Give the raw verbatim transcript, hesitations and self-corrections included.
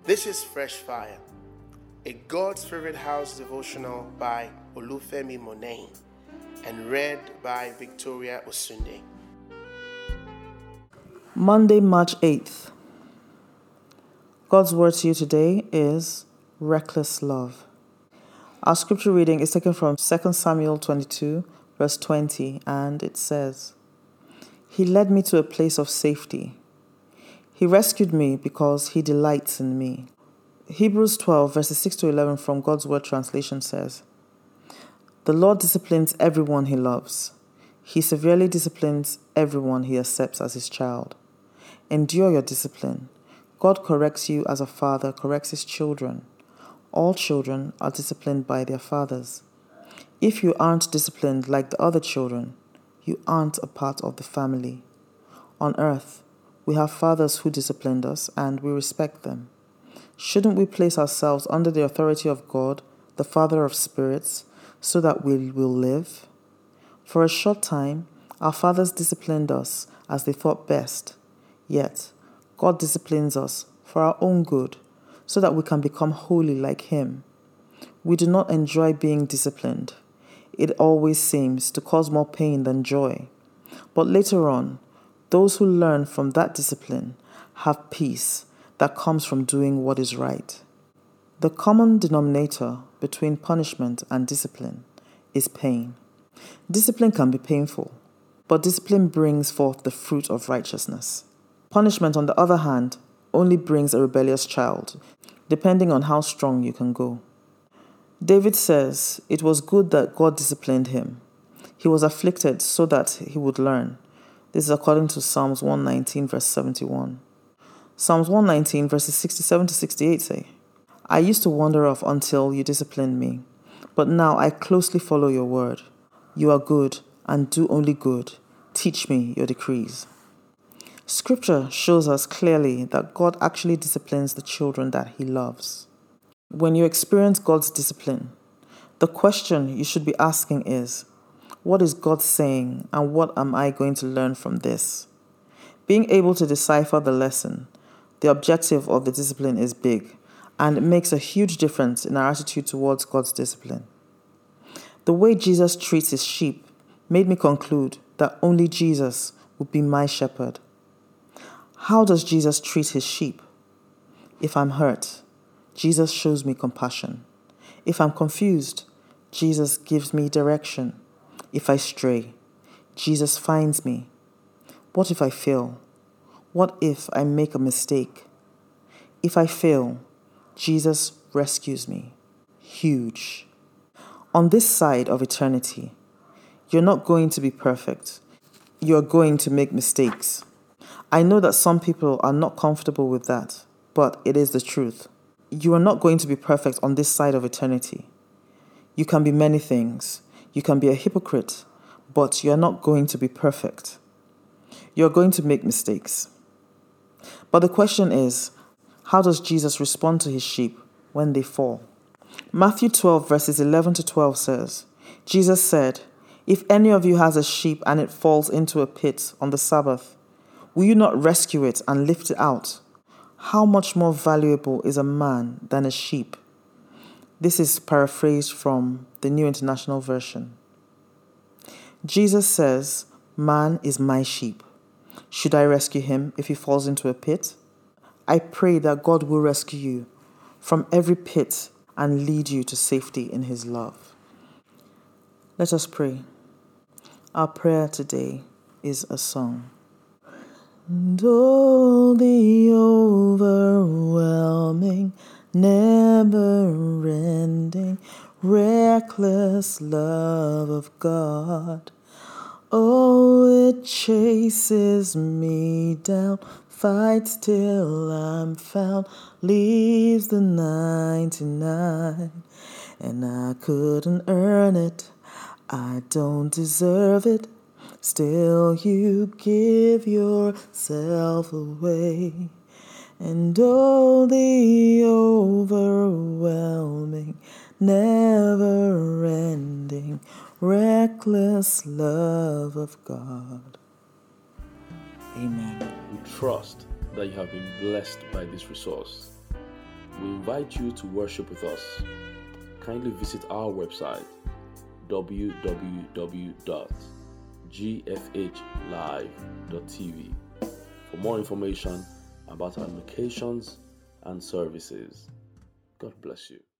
This is Fresh Fire, a God's Favorite House devotional by Olufemi Monain and read by Victoria Osunde. Monday, March eighth. God's word to you today is reckless love. Our scripture reading is taken from Second Samuel twenty-two, verse twenty, and it says, "He led me to a place of safety. He rescued me because he delights in me." Hebrews twelve, verses six to eleven from God's Word Translation says, "The Lord disciplines everyone he loves. He severely disciplines everyone he accepts as his child. Endure your discipline. God corrects you as a father corrects his children. All children are disciplined by their fathers. If you aren't disciplined like the other children, you aren't a part of the family. On earth, we have fathers who disciplined us and we respect them. Shouldn't we place ourselves under the authority of God, the Father of spirits, so that we will live? For a short time, our fathers disciplined us as they thought best. Yet, God disciplines us for our own good, so that we can become holy like Him. We do not enjoy being disciplined. It always seems to cause more pain than joy. But later on, those who learn from that discipline have peace that comes from doing what is right. The common denominator between punishment and discipline is pain. Discipline can be painful, but discipline brings forth the fruit of righteousness. Punishment, on the other hand, only brings a rebellious child, depending on how strong you can go. David says it was good that God disciplined him. He was afflicted so that he would learn. This is according to Psalms one nineteen, verse seventy-one. Psalms one nineteen, verses sixty-seven to sixty-eight say, "I used to wander off until you disciplined me, but now I closely follow your word. You are good and do only good. Teach me your decrees." Scripture shows us clearly that God actually disciplines the children that He loves. When you experience God's discipline, the question you should be asking is, what is God saying and what am I going to learn from this? Being able to decipher the lesson, the objective of the discipline is big, and it makes a huge difference in our attitude towards God's discipline. The way Jesus treats his sheep made me conclude that only Jesus would be my shepherd. How does Jesus treat his sheep? If I'm hurt, Jesus shows me compassion. If I'm confused, Jesus gives me direction. If I stray, Jesus finds me. What if I fail? What if I make a mistake? If I fail, Jesus rescues me. Huge. On this side of eternity, you're not going to be perfect. You're going to make mistakes. I know that some people are not comfortable with that, but it is the truth. You are not going to be perfect on this side of eternity. You can be many things. You can be a hypocrite, but you're not going to be perfect. You're going to make mistakes. But the question is, how does Jesus respond to his sheep when they fall? Matthew twelve, verses eleven to twelve says, Jesus said, "If any of you has a sheep and it falls into a pit on the Sabbath, will you not rescue it and lift it out? How much more valuable is a man than a sheep?" This is paraphrased from the New International Version. Jesus says, "Man is my sheep. Should I rescue him if he falls into a pit?" I pray that God will rescue you from every pit and lead you to safety in his love. Let us pray. Our prayer today is a song. And oh, the overwhelming, never-ending, reckless love of God. Oh, it chases me down, fights till I'm found, leaves the ninety-nine, and I couldn't earn it, I don't deserve it, still you give yourself away. And oh, the overwhelming, never-ending, reckless love of God. Amen. We trust that you have been blessed by this resource. We invite you to worship with us. Kindly visit our website w w w dot g f h live dot t v for more information about our locations and services. God bless you.